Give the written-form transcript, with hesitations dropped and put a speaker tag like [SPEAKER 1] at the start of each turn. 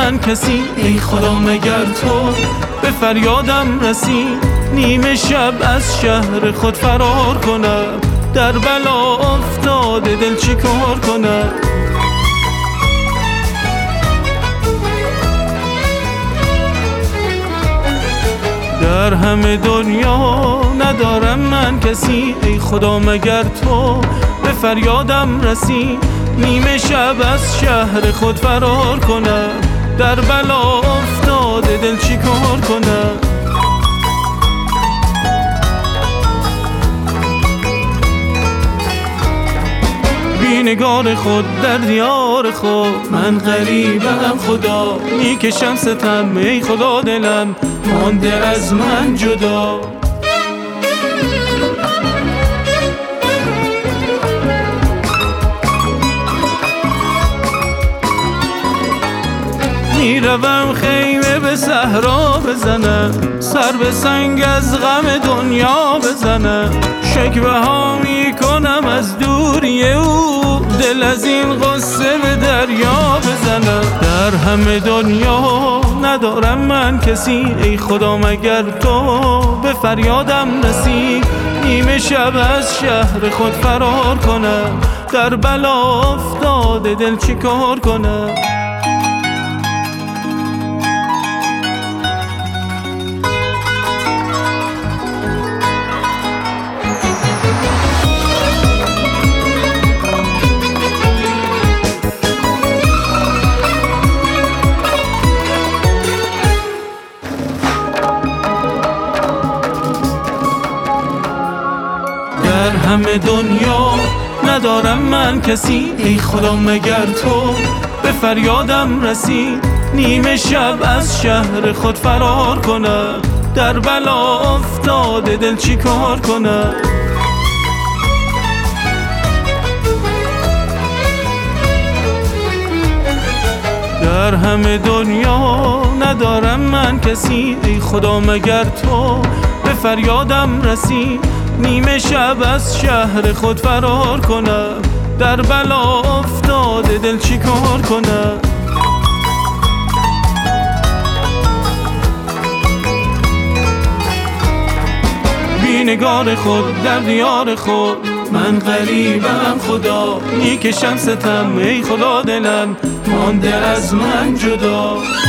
[SPEAKER 1] من کسی، ای خدا مگر تو به فریادم رسی. نیمه شب از شهر خود فرار کنم، در بلا افتاده دل چی کار کنم؟ در همه دنیا ندارم من کسی، ای خدا مگر تو به فریادم رسی. نیمه شب از شهر خود فرار کنم، در بلا افتاده دل چی کار کنم؟ بی نگار خود در دیار خود، من غریبم خدا میکشم ستم، ای خدا دلم مانده از من جدا. میروم خیمه به صحرا بزنم، سر به سنگ از غم دنیا بزنم. شکوه ها میکنم از دوری او، دل از این غصه به دریا بزنم. در همه دنیا ندارم من کسی، ای خدا مگر تو به فریادم رسی. نیمه شب از شهر خود فرار کنم، در بلا افتاده دل چی کار کنم؟ در همه دنیا ندارم من کسی، ای خدا مگر تو به فریادم رسی. نیمه شب از شهر خود فرار کنم، در بلا افتاده دل چی کار کنم؟ در همه دنیا ندارم من کسی، ای خدا مگر تو به فریادم رسی. نیمه شب از شهر خود فرار کنم، در بلا افتاده دل چی کار کنم؟ بی نگار خود در دیار خود، من غریبم خدا میکشم ستم، ای خدا دلم مانده از من جدا.